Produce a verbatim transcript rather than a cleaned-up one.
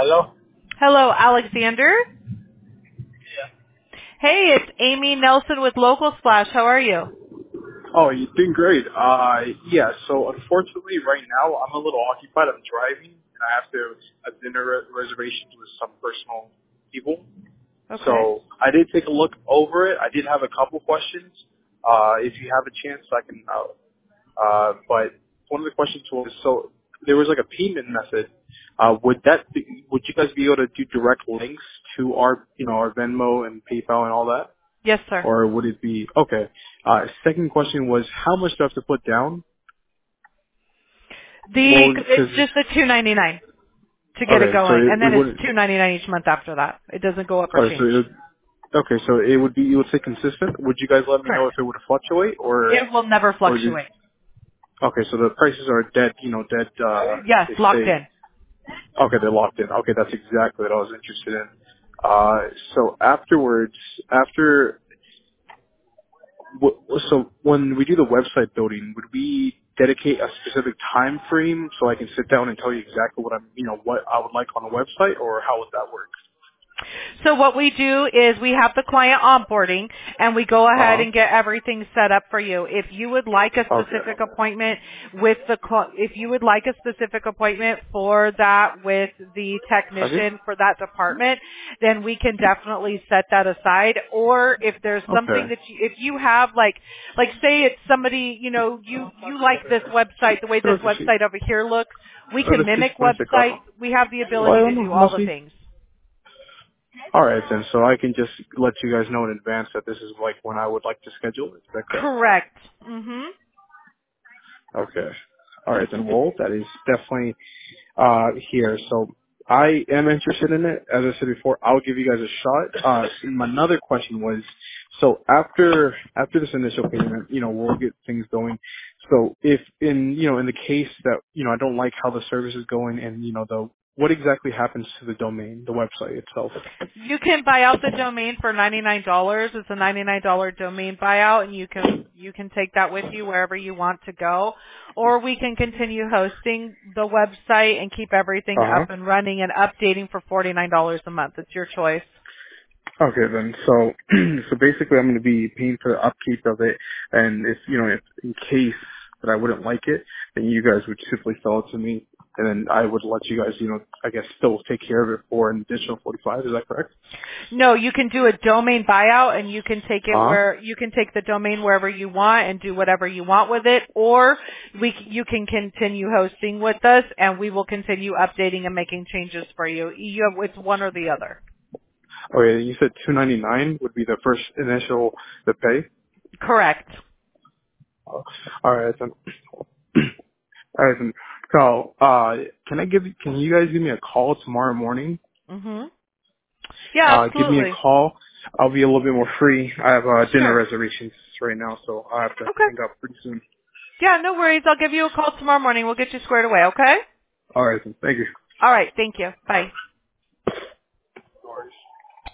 Hello? Hello, Alexander. Hey, it's Amy Nelson with Local Splash. How are you? Oh, you're doing great. Uh, yeah, so unfortunately right now I'm a little occupied. I'm driving and I have to a dinner re- reservations with some personal people. Okay. So I did take a look over it. I did have a couple questions. Uh, if you have a chance, I can, uh, uh, but one of the questions was, so there was like a payment method. Uh, would that be, would you guys be able to do direct links to our, you know, our Venmo and PayPal and all that? Yes, sir. Or would it be okay? Uh, second question was how much do I have to put down? The Well, it's because just the two ninety nine to get it okay, so going, it, and it then it's wouldn't. two ninety nine each month after that. It doesn't go up or Okay, so change. it, would- okay, so it would be you would say consistent. Would you guys let me know Correct. if it would fluctuate or It will never or did, fluctuate. okay? So the prices are dead. You know, dead. Uh, Yes, they locked say in. okay, they're locked in. Okay, that's exactly what I was interested in. Uh, so afterwards, after Wh- So when we do the website building, would we dedicate a specific time frame so I can sit down and tell you exactly what I'm, you know, what I would like on the website, or how would that work? So what we do is we have the client onboarding and we go ahead Uh and get everything set up for you. If you would like a huh. Okay. specific appointment with the, cl- if you would like a specific appointment for that with the Okay. technician for that department, then we can definitely set that aside. Or if there's something Okay. that you, if you have like, like say it's somebody, you know, you, you like this website, the way this Creo que sí. website over here looks, we Pero can es que mimic es con ese websites. carro. We have the ability to Bueno, do all más the sí. things. All right then. So I can just let you guys know in advance that this is like when I would like to schedule it. Is that correct? Correct. Mhm. Okay. All right then. Well, that is definitely uh, here. So I am interested in it. As I said before, I'll give you guys a shot. Uh, another question was, so after after this initial payment, you know, we'll get things going. So if in you know in the case that you know I don't like how the service is going, and you know the what exactly happens to the domain, the website itself? You can buy out the domain for ninety-nine dollars. It's a ninety-nine dollars domain buyout and you can you can take that with you wherever you want to go. Or we can continue hosting the website and keep everything Uh huh. up and running and updating for forty-nine dollars a month. It's your choice. Okay then. So so basically, I'm going to be paying for the upkeep of it, and if you know, if in case that I wouldn't like it, then you guys would simply sell it to me, and then I would let you guys, you know, I guess still take care of it for an additional forty-five. Is that correct? No, you can do a domain buyout and you can take it Uh huh. where you can take the domain wherever you want and do whatever you want with it, or we c- you can continue hosting with us and we will continue updating and making changes for you. You have, it's one or the other. Okay, you said two ninety-nine would be the first initial the pay. Correct. Oh, all right then. All right then. So, uh, can I give? Can you guys give me a call tomorrow morning? Mhm. Yeah, Uh, give me a absolutely. call. I'll be a little bit more free. I have uh, dinner Sure. reservations right now, so I have to Okay. hang up pretty soon. Yeah, no worries. I'll give you a call tomorrow morning. We'll get you squared away, okay? All right then. Thank you. All right. Thank you. Bye.